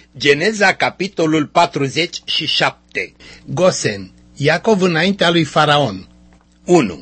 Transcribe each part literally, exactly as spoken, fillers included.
Geneza, capitolul patruzeci și șapte. Gosen, Iacov înaintea lui Faraon. unu.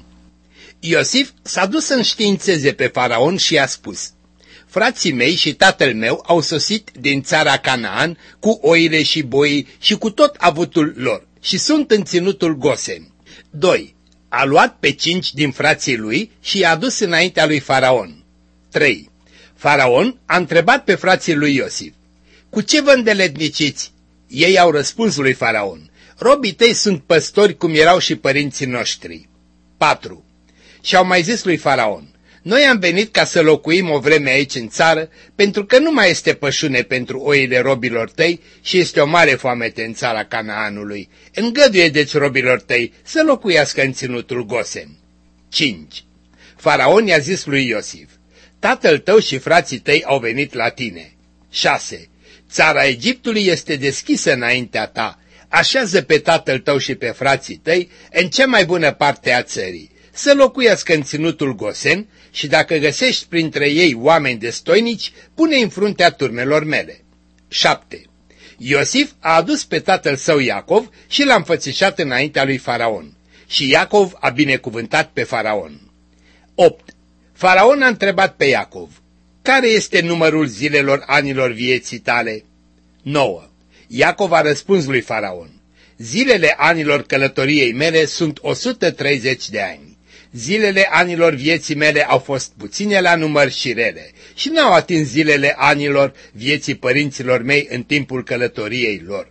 Iosif s-a dus să înștiințeze pe Faraon și i-a spus: frații mei și tatăl meu au sosit din țara Canaan cu oile și boii și cu tot avutul lor și sunt în ținutul Gosen. doi. A luat pe cinci din frații lui și i-a adus înaintea lui Faraon. trei. Faraon a întrebat pe frații lui Iosif: cu ce vă îndeletniciți? Ei au răspuns lui Faraon: robii tăi sunt păstori cum erau și părinții noștri. patru. Și-au mai zis lui Faraon: noi am venit ca să locuim o vreme aici în țară, pentru că nu mai este pășune pentru oile robilor tăi și este o mare foamete în țara Canaanului. Îngăduie deci robilor tăi să locuiască în ținutul Gosen. cinci. Faraon i-a zis lui Iosif: tatăl tău și frații tăi au venit la tine. șase. Țara Egiptului este deschisă înaintea ta. Așează pe tatăl tău și pe frații tăi în cea mai bună parte a țării, să locuiască în ținutul Gosen și dacă găsești printre ei oameni destoinici, pune-i în fruntea turmelor mele. șapte. Iosif a adus pe tatăl său Iacov și l-a înfățișat înaintea lui Faraon. Și Iacov a binecuvântat pe Faraon. opt. Faraon a întrebat pe Iacov: care este numărul zilelor anilor vieții tale? nouă. Iacov a răspuns lui Faraon: zilele anilor călătoriei mele sunt o sută treizeci de ani. Zilele anilor vieții mele au fost puține la număr și rele și n-au atins zilele anilor vieții părinților mei în timpul călătoriei lor.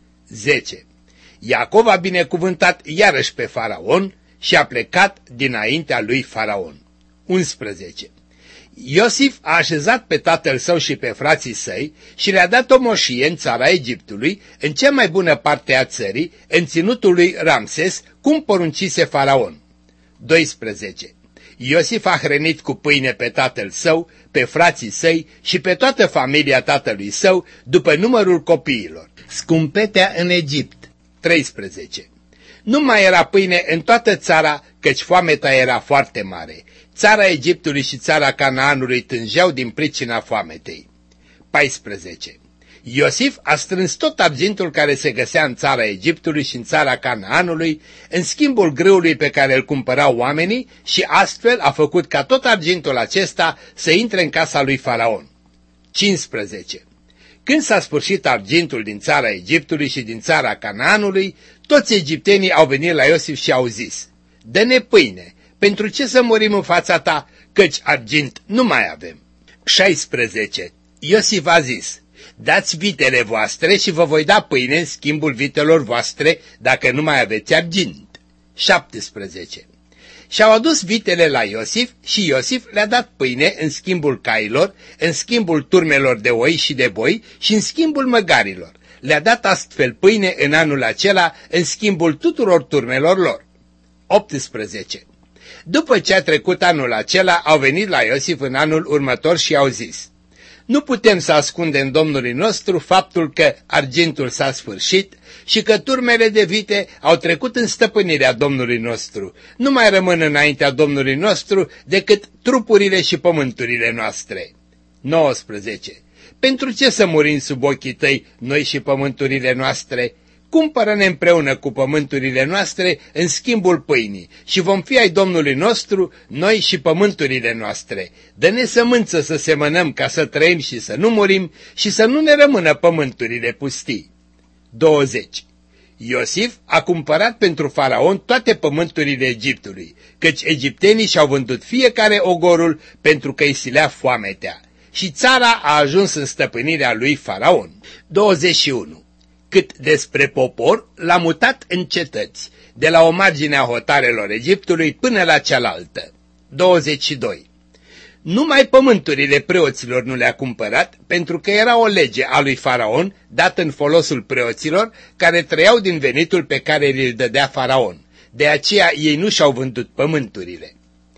zece. Iacov a binecuvântat iarăși pe Faraon și a plecat dinaintea lui Faraon. unsprezece. Iosif a așezat pe tatăl său și pe frații săi și le-a dat o moșie în țara Egiptului, în cea mai bună parte a țării, în ținutul lui Ramses, cum poruncise Faraon. doisprezece. Iosif a hrănit cu pâine pe tatăl său, pe frații săi și pe toată familia tatălui său, după numărul copiilor. Scumpetea în Egipt. treisprezece. Nu mai era pâine în toată țara, căci foamea era foarte mare. Țara Egiptului și țara Canaanului tângeau din pricina foametei. paisprezece. Iosif a strâns tot argintul care se găsea în țara Egiptului și în țara Canaanului, în schimbul grâului pe care îl cumpărau oamenii, și astfel a făcut ca tot argintul acesta să intre în casa lui Faraon. cincisprezece. Când s-a sfârșit argintul din țara Egiptului și din țara Canaanului, toți egiptenii au venit la Iosif și au zis: dă-ne pâine, pentru ce să murim în fața ta, căci argint nu mai avem. șaisprezece. Iosif a zis: dați vitele voastre și vă voi da pâine în schimbul vitelor voastre, dacă nu mai aveți argint. șaptesprezece. Și-au adus vitele la Iosif și Iosif le-a dat pâine în schimbul cailor, în schimbul turmelor de oi și de boi și în schimbul măgarilor. Le-a dat astfel pâine în anul acela în schimbul tuturor turmelor lor. optsprezece. După ce a trecut anul acela, au venit la Iosif în anul următor și au zis: nu putem să ascundem Domnului nostru faptul că argintul s-a sfârșit și că turmele de vite au trecut în stăpânirea Domnului nostru. Nu mai rămân înaintea Domnului nostru decât trupurile și pământurile noastre. nouăsprezece. Pentru ce să murim sub ochii tăi, noi și pământurile noastre? Cumpără-ne împreună cu pământurile noastre în schimbul pâinii și vom fi ai Domnului nostru, noi și pământurile noastre. Dă-ne sămânță să semănăm ca să trăim și să nu murim și să nu ne rămână pământurile pustii. douăzeci. Iosif a cumpărat pentru Faraon toate pământurile Egiptului, căci egiptenii și-au vândut fiecare ogorul pentru că îi silea foametea. Și țara a ajuns în stăpânirea lui Faraon. douăzeci și unu. Cât despre popor, l-a mutat în cetăți, de la o margine a hotarelor Egiptului până la cealaltă. douăzeci și doi. Numai pământurile preoților nu le-a cumpărat, pentru că era o lege a lui Faraon, dată în folosul preoților, care trăiau din venitul pe care îl dădea Faraon. De aceea ei nu și-au vândut pământurile.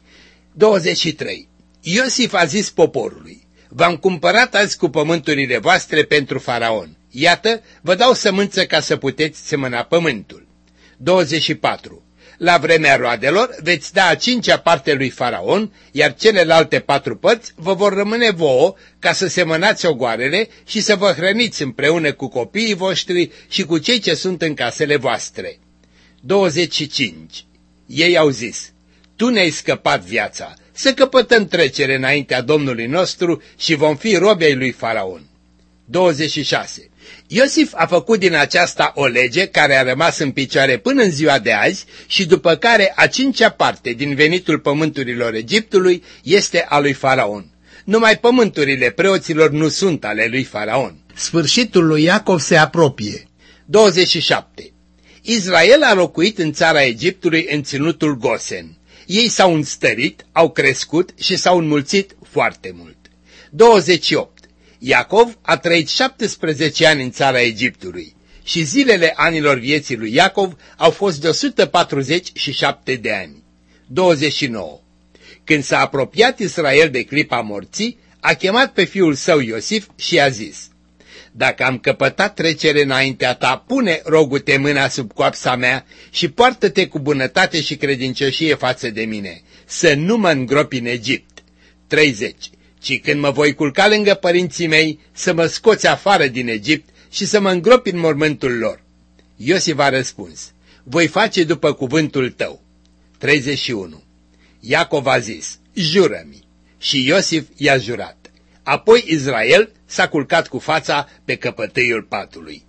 douăzeci și trei. Iosif a zis poporului: v-am cumpărat azi cu pământurile voastre pentru Faraon. Iată, vă dau sămânță ca să puteți semăna pământul. douăzeci și patru. La vremea roadelor veți da a cincea parte lui Faraon, iar celelalte patru părți vă vor rămâne vouă ca să semănați ogoarele și să vă hrăniți împreună cu copiii voștri și cu cei ce sunt în casele voastre. douăzeci și cinci. Ei au zis: tu ne-ai scăpat viața, să căpătăm trecere înaintea Domnului nostru și vom fi robi ai lui Faraon. douăzeci și șase. Iosif a făcut din aceasta o lege care a rămas în picioare până în ziua de azi și după care a cincea parte din venitul pământurilor Egiptului este a lui Faraon. Numai pământurile preoților nu sunt ale lui Faraon. Sfârșitul lui Iacov se apropie. douăzeci și șapte. Israel a locuit în țara Egiptului în ținutul Gosen. Ei s-au înstărit, au crescut și s-au înmulțit foarte mult. douăzeci și opt. Iacov a trăit șaptesprezece ani în țara Egiptului și zilele anilor vieții lui Iacov au fost de o sută patruzeci și șapte de ani. douăzeci și nouă. Când s-a apropiat Israel de clipa morții, a chemat pe fiul său Iosif și i-a zis: dacă am căpătat trecere înaintea ta, pune, rogu-te, mâna sub coapsa mea și poartă-te cu bunătate și credincioșie față de mine, să nu mă îngropi în Egipt. treizeci. Ci când mă voi culca lângă părinții mei, să mă scoți afară din Egipt și să mă îngropi în mormântul lor. Iosif a răspuns: voi face după cuvântul tău. treizeci și unu. Iacov a zis: jură-mi. Și Iosif i-a jurat. Apoi Israel s-a culcat cu fața pe căpătâiul patului.